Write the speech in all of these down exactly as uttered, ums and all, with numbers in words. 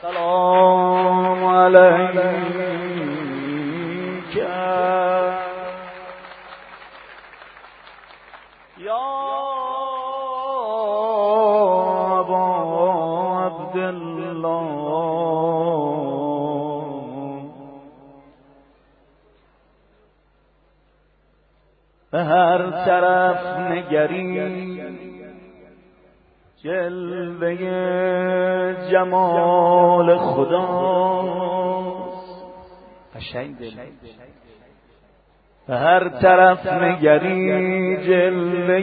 سلام علیک یا ابا عبدالله. به هر طرف نگری جلوه جمال خداست. قشنگ دل. به هر طرف نگری جلوه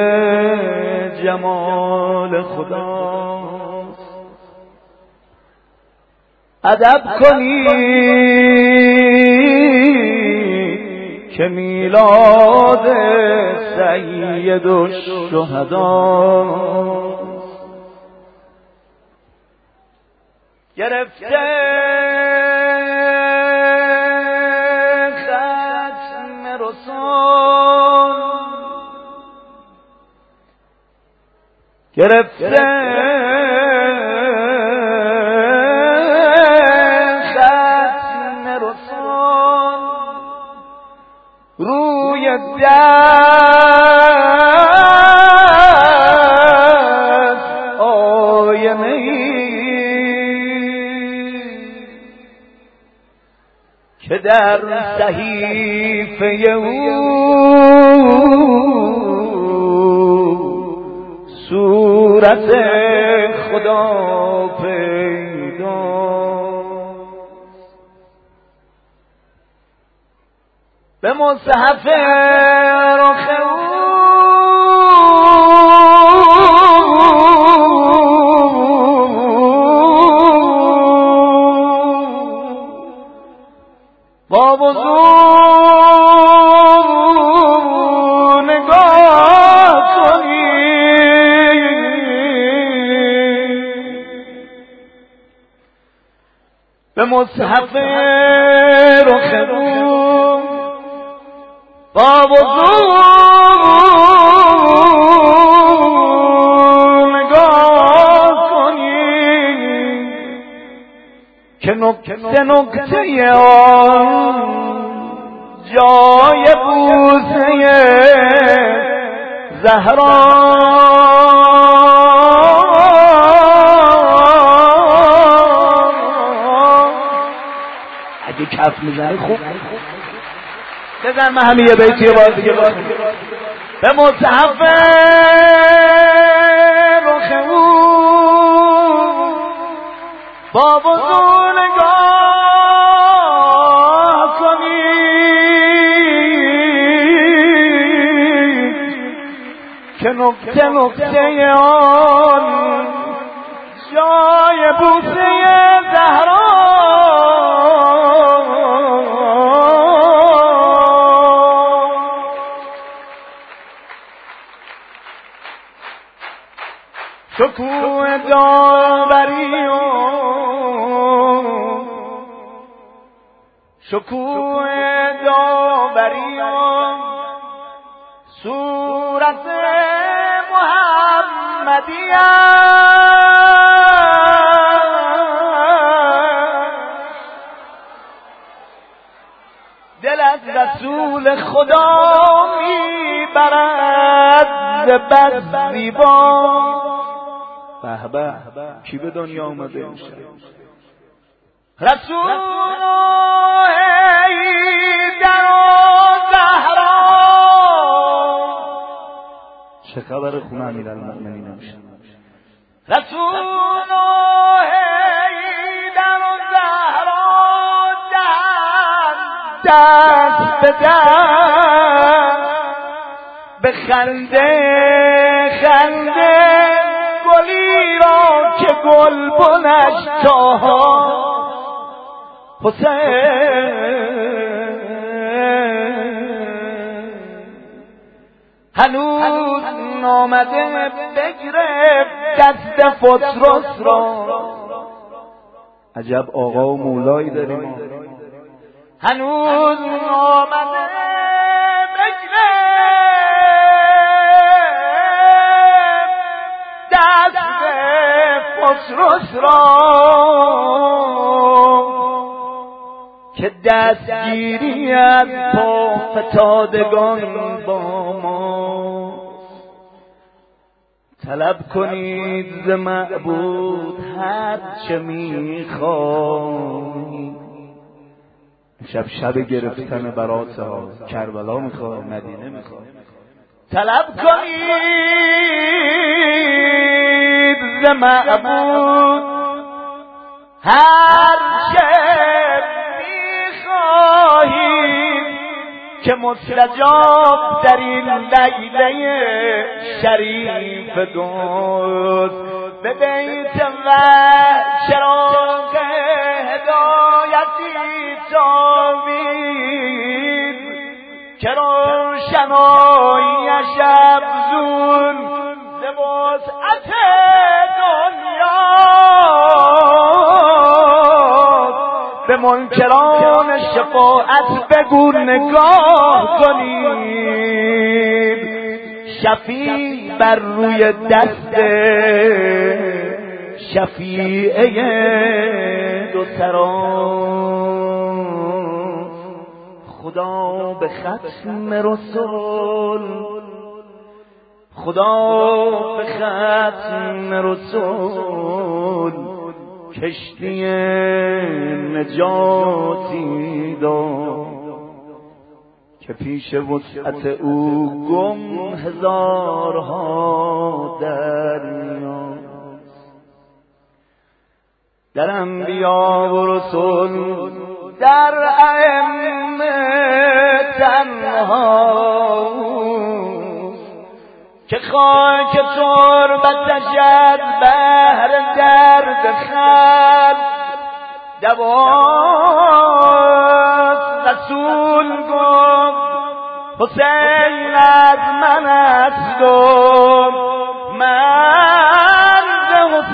جمال خداست. ادب کنی که میلاد سید الشهدا گرفته ختم رسول، گرفته ختم رسول، روی دست آینه که در صحیفه او صورت خدا پیداست. به مصحف رخ او با وضو نگاه کنی به مصحف رخ او با وضو نگاه کنی که نکته نکته آن جای بوسه زهرا اگه کف میزنه خوب بزن. من همین یه بیتی باز دیگه باز به مصحف رخ او با وضو نگاه کنی که نکته نکته آن جای بوسه زهرا شکوه داوری و شکوه داوری و صورت محمدی دل از رسول خدا میبرد ز بد زیبا. به به کی به دنیا آمده میشه؟ رسول حیدر و زهرا. چه خبر خونه امیرالمؤمنین میشه؟ رسول حیدر و زهرا دست به دست به خنده خنده گلی را که گلبنش تاها حسین هنوز نامده بگرفت دست فطرس را. عجب آقا و مولایی داریم. هنوز نامده بگرفت دست فطرس را دستگیری از پا فتادگان با ما. طلب کنید ز معبود هر چه میخواهید. شب شب گرفتن برات ها، کربلا میخواه، مدینه میخواه. طلب کنید ز معبود هر چه میخواهید که مستجاب در این لیله شریف دوست به بیت و چراغ هدایتی تابید که روشناییش افزون ز وسعت دنیاست. به منکران شفاعت بگو نگاه کنید. شفیع بر روی دست شفیعه دو سران. خدا به ختم رسول، خدا به ختم رسول کشتی نجاتی داد که پیش وسعت او گم هزارها دریاست. در انبیا و رسول، در ائمه تنهاست که خاک تربتش از بهر درد خلق دواست. رسول گفت حسین از من است و من ز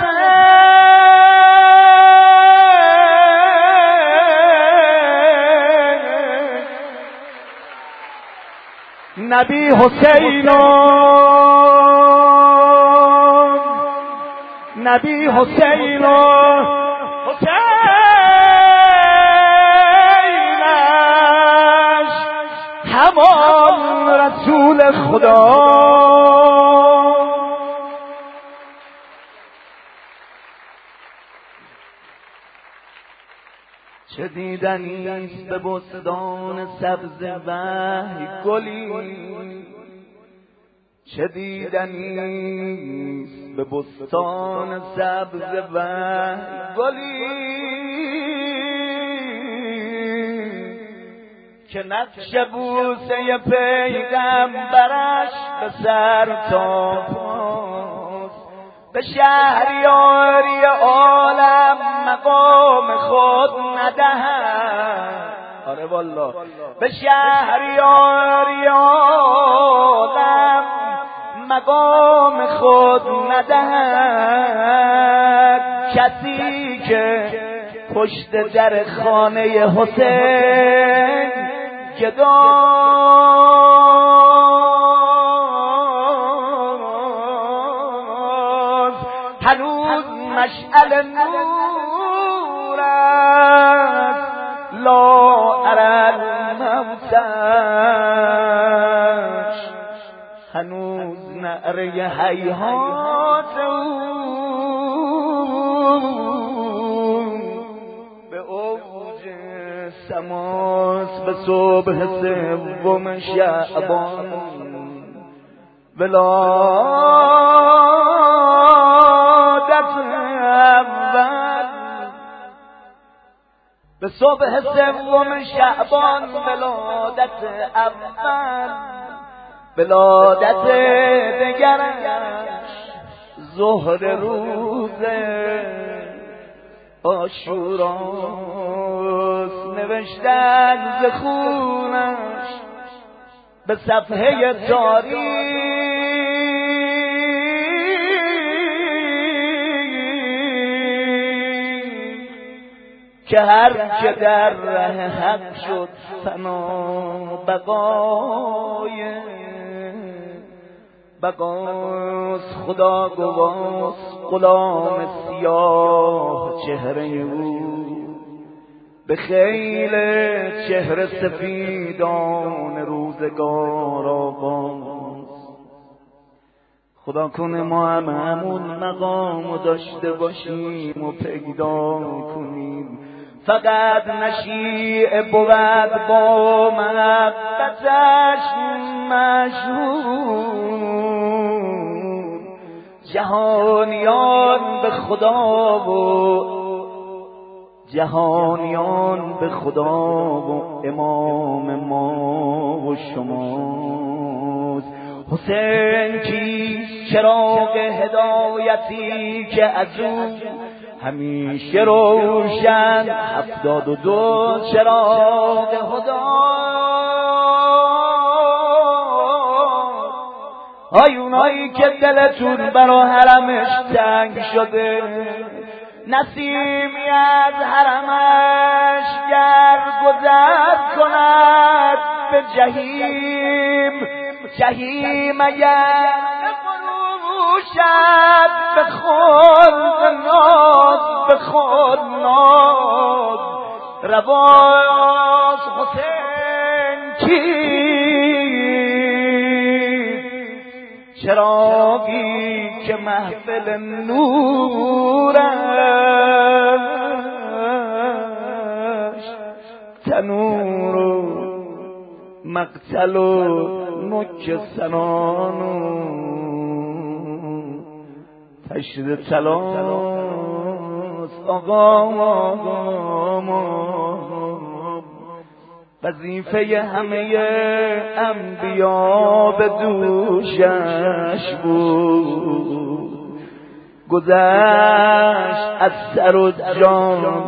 حسین. نبی حسین نبی حسین حسینش همان رسول خدا. چه دیدنیست به بستان سبز وحی گلی، چه دیدنیست به بستان سبز وحی گلی که نقش بوسه پیغمبرش به سر تا پاست. به شهریاری عالم مقام خود ندهد. آره والله به شهریاری عالم مقام خود ندهد کسی که پشت در خانه حسین گداست. هنوز مشعل نور است لا ارى الموتش، هنوز نعره هیهات به اوج سماس. به صبح سوم شعبان ولادت اول، به صبح سوم شعبان ولادت اول. ولادت دگرش ظهر روز عاشوراست. نوشتن ز خونش به صفحه تاریخ که هر که در ره حق شد فنا بقای بقاس. خدا گواست غلام سیاه چهره او به خیل چهره سفیدان روزگار آغاز. خدا کنه ما هم همون مقامو داشته باشیم و پیدا کنیم، فقط نشیع بود با محبتش مشهور. جهانیان به خدا و جهانیان به خدا و امام ما و شماست. حسین کی چراغ هدایتی که از او همیشه روشن هفتاد و دو چراغ هدا. های اونایی که دلتون برا حرمش تنگ شده، نسیمی از حرمش گر گذر کند به جهیم، جهیم اگر بفروشد به خود ناز، به خود ناز. رواز حسین کیست؟ چراغی که محفل نورش تنور و مقتل و نک سنان و تشر تلاس. آقا آقا وظیفه همه انبیا به دوشش بود. گذشت از سر و جان،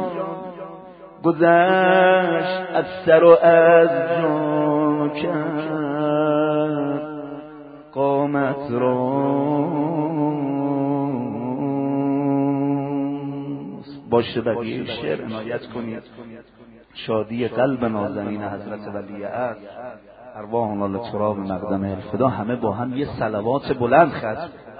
گذشت از سر و از جان کرد قامت را. باشه بقیه شعر عنایت کنید. شادی قلب نازنین حضرت ولیعصر، ارواحنا لتراب مقدم الفدا. همه با هم یه صلوات بلند ختم